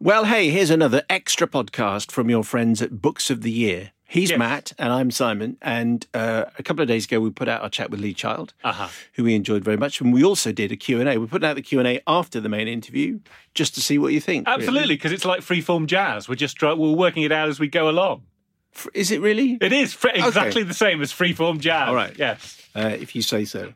Well, hey, here's another extra podcast from your friends at Books of the Year. He's Matt and I'm Simon. And a couple of days ago, we put out our chat with Lee Child, who we enjoyed very much. And we also did a Q&A. We put out the Q&A after the main interview just to see what you think. Absolutely, because it's like freeform jazz. We're working it out as we go along. Is it really? It is exactly the same as freeform jazz. All right. Yes. If you say so.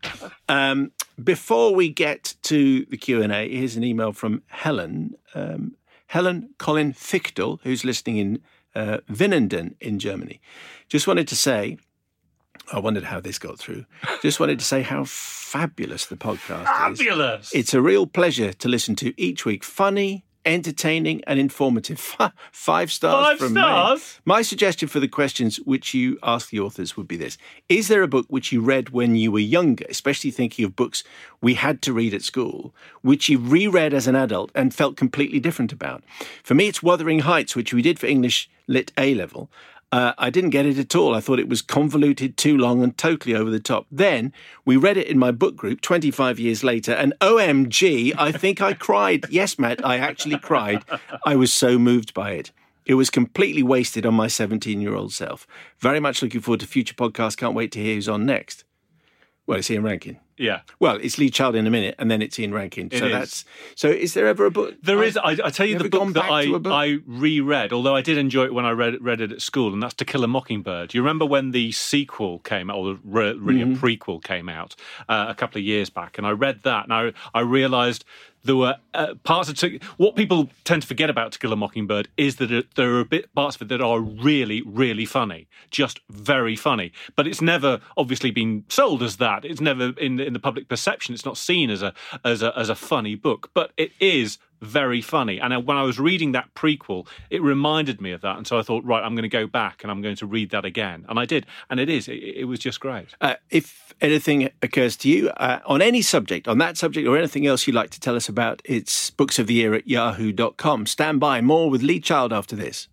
Before we get to the Q&A, here's an email from Helen. Helen Colin Fichtel, who's listening in Winnenden in Germany. Just wanted to say, I wondered how this got through. Just wanted to say how fabulous the podcast is. Fabulous! It's a real pleasure to listen to each week. Funny, entertaining and informative. 5 stars from me. 5 stars? My suggestion for the questions which you ask the authors would be this. Is there a book which you read when you were younger, especially thinking of books we had to read at school, which you reread as an adult and felt completely different about? For me, it's Wuthering Heights, which we did for English Lit A-level. I didn't get it at all. I thought it was convoluted, too long and totally over the top. Then we read it in my book group 25 years later and OMG, I think I cried. Yes, Matt, I actually cried. I was so moved by it. It was completely wasted on my 17-year-old self. Very much looking forward to future podcasts. Can't wait to hear who's on next. Well, it's Ian Rankin. Yeah. Well, it's Lee Child in a minute, and then it's Ian Rankin. So is there ever a book? There is. I tell you the book that I reread, although I did enjoy it when I read it at school, and that's To Kill a Mockingbird. You remember when the sequel came out, or really a prequel came out a couple of years back, and I read that, and I realised there were parts of what people tend to forget about To Kill a Mockingbird is that there are parts of it that are really, really funny, just very funny. But it's never obviously been sold as that. It's never in the public perception. It's not seen as a funny book, but it is very funny. And when I was reading that prequel, it reminded me of that. And so I thought, right, I'm going to go back and I'm going to read that again. And I did. And it was just great. If anything occurs to you on any subject, on that subject or anything else you'd like to tell us about, it's booksoftheyear@yahoo.com. Stand by. More with Lee Child after this.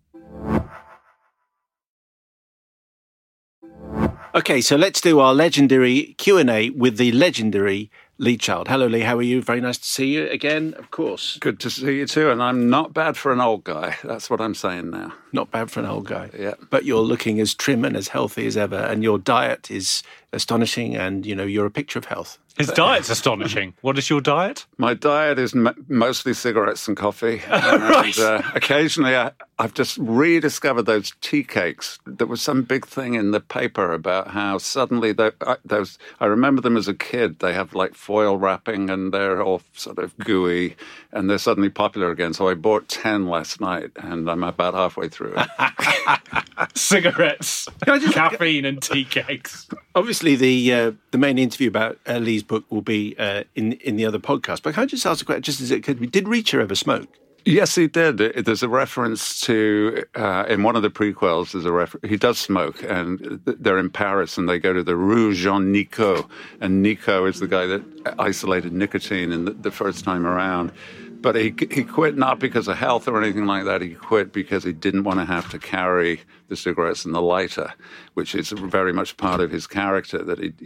Okay, so let's do our legendary Q&A with the legendary Lee Child. Hello, Lee. How are you? Very nice to see you again, of course. Good to see you too. And I'm not bad for an old guy. That's what I'm saying now. Not bad for an old guy. Yeah. But you're looking as trim and as healthy as ever. And your diet is astonishing. And, you're a picture of health. His diet's astonishing. What is your diet? My diet is mostly cigarettes and coffee. Right. And, occasionally, I've just rediscovered those tea cakes. There was some big thing in the paper about how suddenly those. I remember them as a kid. They have like foil wrapping and they're all sort of gooey, and they're suddenly popular again. So I bought 10 last night, and I'm about halfway through it. Cigarettes, caffeine, and tea cakes. Obviously, the main interview about Lee's book will be in the other podcast. But can I just ask a question, just as it could be, did Reacher ever smoke? Yes, he did. There's a reference to, in one of the prequels, he does smoke, and they're in Paris, and they go to the Rue Jean-Nicot, and Nicot is the guy that isolated nicotine in the first time around. But he quit not because of health or anything like that. He quit because he didn't want to have to carry the cigarettes and the lighter, which is very much part of his character,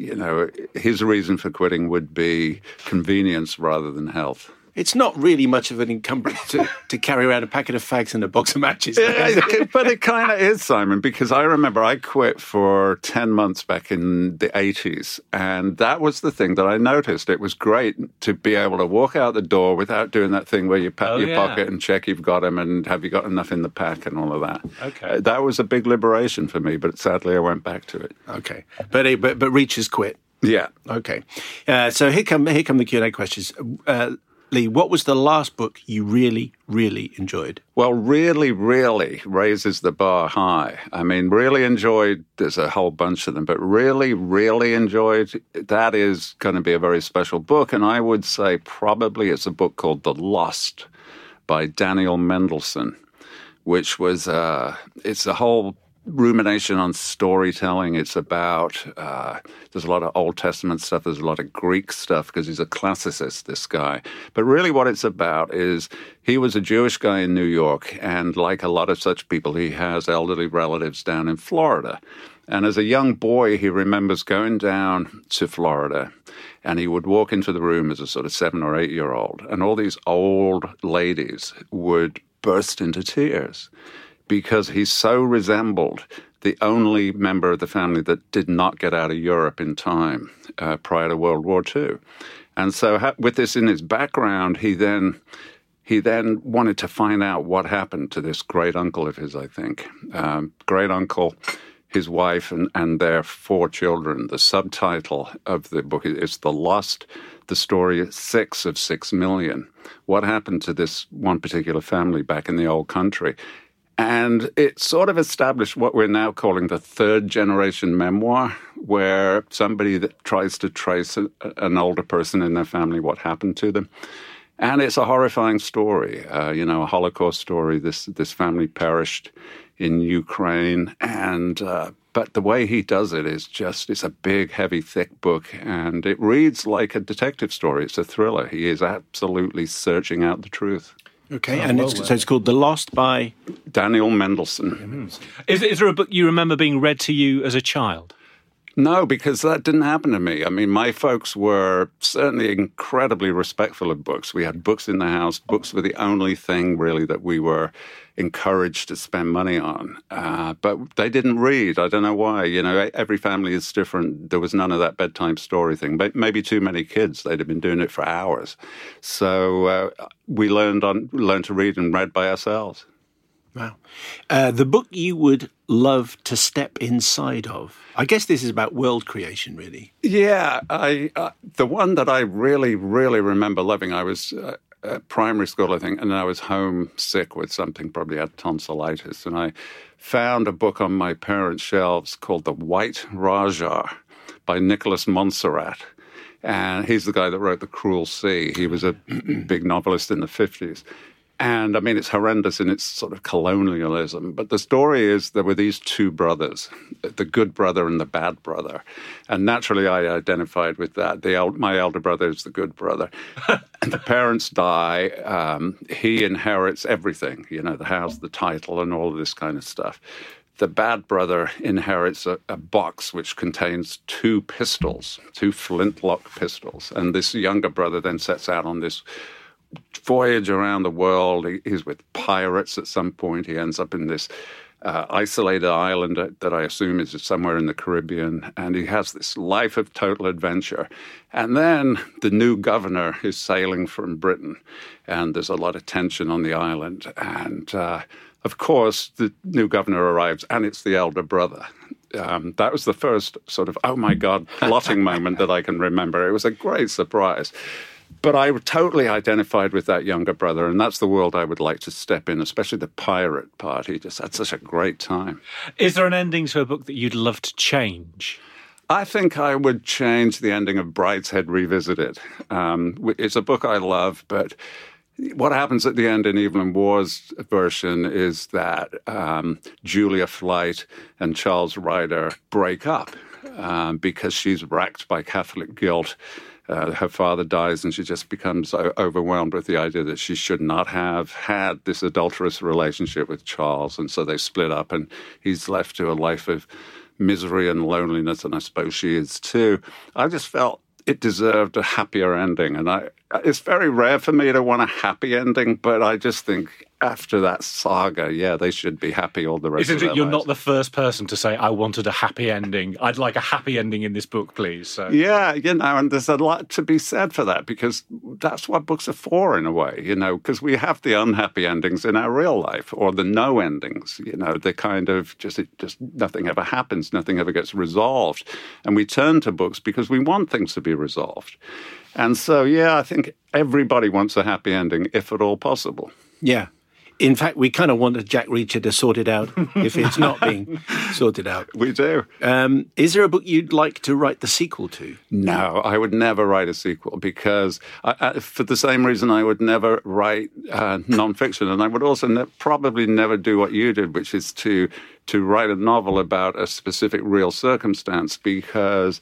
that his reason for quitting would be convenience rather than health. It's not really much of an encumbrance to carry around a packet of fags and a box of matches. But it kind of is, Simon, because I remember I quit for 10 months back in the 80s, and that was the thing that I noticed. It was great to be able to walk out the door without doing that thing where you pat your pocket and check you've got them and have you got enough in the pack and all of that. Okay. That was a big liberation for me, but sadly I went back to it. Okay. But Reacher's quit. Yeah. Okay. So here come the Q&A questions. Lee, what was the last book you really, really enjoyed? Well, really, really raises the bar high. I mean, really enjoyed, there's a whole bunch of them, but really, really enjoyed, that is going to be a very special book. And I would say probably it's a book called The Lost by Daniel Mendelsohn, which was, it's a whole rumination on storytelling. It's about, there's a lot of Old Testament stuff, there's a lot of Greek stuff, because he's a classicist, this guy. But really what it's about is he was a Jewish guy in New York, and like a lot of such people, he has elderly relatives down in Florida. And as a young boy, he remembers going down to Florida, and he would walk into the room as a sort of 7 or 8 year old, and all these old ladies would burst into tears because he so resembled the only member of the family that did not get out of Europe in time prior to World War II. And so with this in his background, he then wanted to find out what happened to this great uncle of his, I think. Great uncle, his wife, and their 4 children. The subtitle of the book is the story 6 of 6 million. What happened to this one particular family back in the old country? And it sort of established what we're now calling the third-generation memoir, where somebody that tries to trace an older person in their family, what happened to them. And it's a horrifying story, a Holocaust story. This family perished in Ukraine, but the way he does it is it's a big, heavy, thick book, and it reads like a detective story. It's a thriller. He is absolutely searching out the truth. Okay, and it's called The Lost by Daniel Mendelsohn. Is there a book you remember being read to you as a child? No, because that didn't happen to me. I mean, my folks were certainly incredibly respectful of books. We had books in the house. Books were the only thing, really, that we were encouraged to spend money on. But they didn't read. I don't know why. Every family is different. There was none of that bedtime story thing. But maybe too many kids. They'd have been doing it for hours. So we learned to read and read by ourselves. Wow. The book you would love to step inside of. I guess this is about world creation, really. Yeah. The one that I really, really remember loving, I was at primary school, I think, and I was homesick with something, probably had tonsillitis, and I found a book on my parents' shelves called The White Rajah by Nicholas Montserrat. And he's the guy that wrote The Cruel Sea. He was a big novelist in the 50s. And, I mean, it's horrendous in its sort of colonialism. But the story is there were these 2 brothers, the good brother and the bad brother. And naturally, I identified with that. My elder brother is the good brother. And the parents die. He inherits everything, the house, the title, and all of this kind of stuff. The bad brother inherits a box which contains 2 pistols, 2 flintlock pistols. And this younger brother then sets out on this voyage around the world. He's with pirates at some point. He ends up in this isolated island that I assume is somewhere in the Caribbean, and he has this life of total adventure. And then the new governor is sailing from Britain, and there's a lot of tension on the island. And, of course, the new governor arrives, and it's the elder brother. That was the first sort of, oh, my God, plotting moment that I can remember. It was a great surprise. But I totally identified with that younger brother, and that's the world I would like to step in, especially the pirate part. He just had such a great time. Is there an ending to a book that you'd love to change? I think I would change the ending of Brideshead Revisited. It's a book I love, but what happens at the end in Evelyn Waugh's version is that Julia Flight and Charles Ryder break up because she's racked by Catholic guilt. Her father dies, and she just becomes overwhelmed with the idea that she should not have had this adulterous relationship with Charles. And so they split up, and he's left to a life of misery and loneliness, and I suppose she is too. I just felt it deserved a happier ending. And it's very rare for me to want a happy ending, but I just think after that saga, they should be happy all the rest of their lives. You're not the first person to say, I wanted a happy ending. I'd like a happy ending in this book, please. So. Yeah, and there's a lot to be said for that, because that's what books are for in a way, because we have the unhappy endings in our real life, or the no endings, the kind of just nothing ever happens, nothing ever gets resolved. And we turn to books because we want things to be resolved. And so, I think everybody wants a happy ending, if at all possible. Yeah. In fact, we kind of wanted Jack Reacher to sort it out if it's not being sorted out. We do. Is there a book you'd like to write the sequel to? No, I would never write a sequel because for the same reason I would never write nonfiction. And I would also probably never do what you did, which is to write a novel about a specific real circumstance, because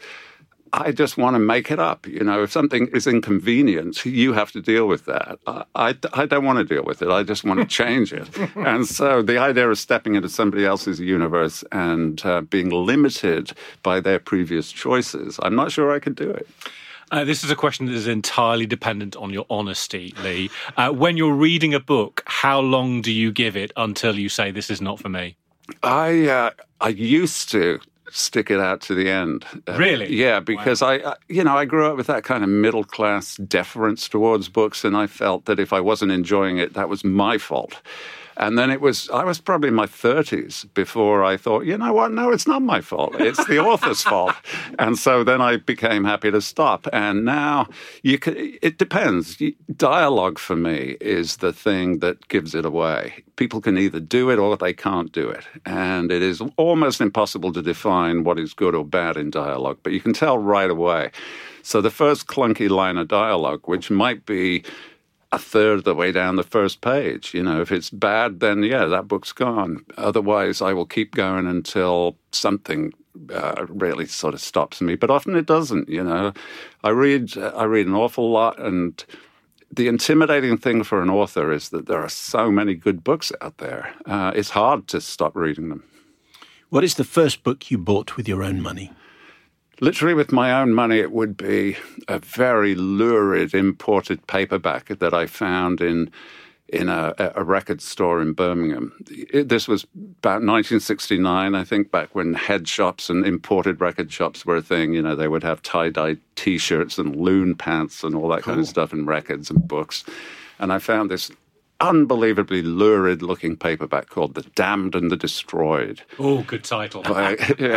I just want to make it up. If something is inconvenient, you have to deal with that. I don't want to deal with it. I just want to change it. And so the idea of stepping into somebody else's universe and being limited by their previous choices, I'm not sure I could do it. This is a question that is entirely dependent on your honesty, Lee. When you're reading a book, how long do you give it until you say, this is not for me? I used to stick it out to the end. Really? Yeah, because wow. I grew up with that kind of middle-class deference towards books, and I felt that if I wasn't enjoying it, that was my fault. And then I was probably in my 30s before I thought, you know what? No, it's not my fault. It's the author's fault. And so then I became happy to stop. And now it depends. Dialogue for me is the thing that gives it away. People can either do it or they can't do it. And it is almost impossible to define what is good or bad in dialogue, but you can tell right away. So the first clunky line of dialogue, which might be a third of the way down the first page. If it's bad, then that book's gone. Otherwise, I will keep going until something really sort of stops me. But often it doesn't. I read an awful lot, and the intimidating thing for an author is that there are so many good books out there. It's hard to stop reading them. What is the first book you bought with your own money? Literally with my own money, it would be a very lurid imported paperback that I found in a record store in Birmingham. This was about 1969, I think, back when head shops and imported record shops were a thing. They would have tie-dye T-shirts and loon pants and all that kind of stuff and records and books. And I found this unbelievably lurid-looking paperback called The Damned and the Destroyed. Oh, good title. By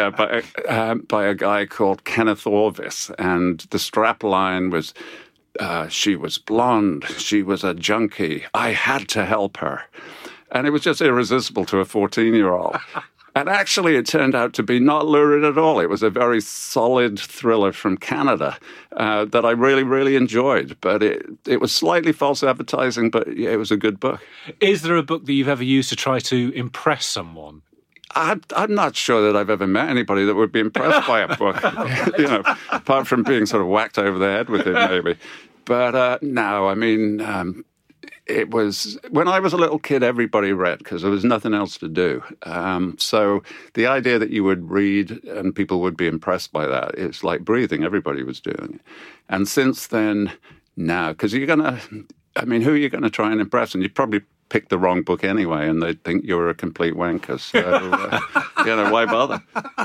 a guy called Kenneth Orvis. And the strapline was, she was blonde, she was a junkie, I had to help her. And it was just irresistible to a 14-year-old. And actually, it turned out to be not lurid at all. It was a very solid thriller from Canada that I really, really enjoyed. But it was slightly false advertising, but it was a good book. Is there a book that you've ever used to try to impress someone? I'm not sure that I've ever met anybody that would be impressed by a book, apart from being sort of whacked over the head with it, maybe. But no, I mean... It was, when I was a little kid, everybody read because there was nothing else to do. So the idea that you would read and people would be impressed by that, it's like breathing. Everybody was doing it. And since then, now, because who are you going to try and impress? And you probably pick the wrong book anyway, and they'd think you were a complete wanker. So, why bother?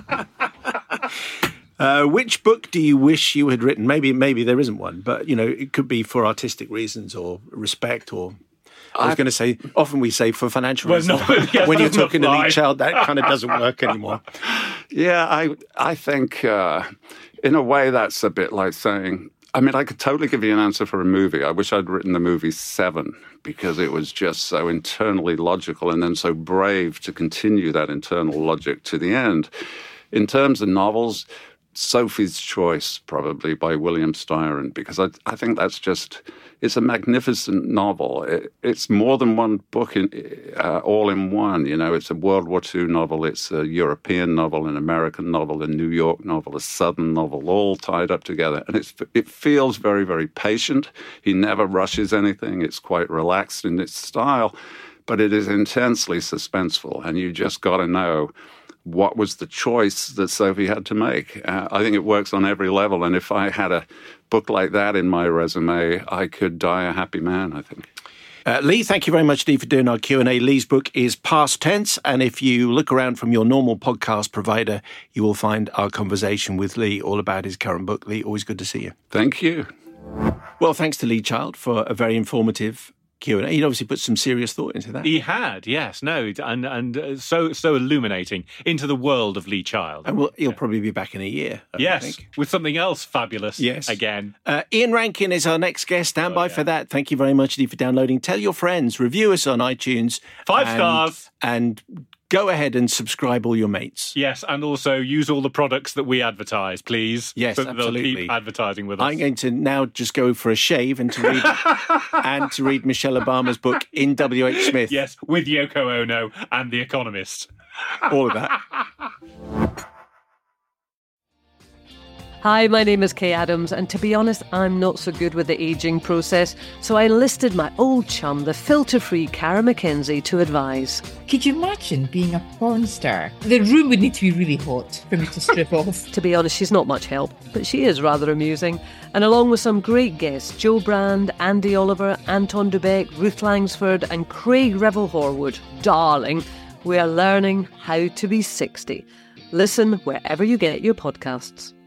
Which book do you wish you had written? Maybe there isn't one, but, it could be for artistic reasons or respect or... I was going to say, often we say for financial reasons. When you're talking to Lee Child, that kind of doesn't work anymore. Yeah, I think in a way that's a bit like saying... I could totally give you an answer for a movie. I wish I'd written the movie Seven because it was just so internally logical and then so brave to continue that internal logic to the end. In terms of novels... Sophie's Choice, probably, by William Styron, because I think that's just, it's a magnificent novel. It's more than one book all in one, It's a World War II novel, it's a European novel, an American novel, a New York novel, a Southern novel, all tied up together. And it feels very, very patient. He never rushes anything. It's quite relaxed in its style, but it is intensely suspenseful, and you just got to know what was the choice that Sophie had to make. I think it works on every level, and if I had a book like that in my resume, I could die a happy man, I think. Lee, thank you very much, Lee, for doing our Q&A. Lee's book is Past Tense, and if you look around from your normal podcast provider, you will find our conversation with Lee all about his current book. Lee, always good to see you. Thank you. Well, thanks to Lee Child for a very informative Q&A. He'd obviously put some serious thought into that. He had, yes, no, and so illuminating into the world of Lee Child. And he'll probably be back in a year. Yes, I think. With something else fabulous. Yes, again. Ian Rankin is our next guest. Stand by for that. Thank you very much, Lee, for downloading. Tell your friends. Review us on iTunes. 5 stars. And go ahead and subscribe all your mates. Yes, and also use all the products that we advertise, please. Yes, so absolutely. They'll keep advertising with us. I'm going to now just go for a shave and to read Michelle Obama's book in W.H. Smith. Yes, with Yoko Ono and The Economist. All of that. Hi, my name is Kay Adams, and to be honest, I'm not so good with the ageing process, so I enlisted my old chum, the filter-free Cara McKenzie, to advise. Could you imagine being a porn star? The room would need to be really hot for me to strip off. To be honest, she's not much help, but she is rather amusing. And along with some great guests, Jo Brand, Andy Oliver, Anton du Beke, Ruth Langsford and Craig Revel-Horwood, darling, we are learning how to be 60. Listen wherever you get your podcasts.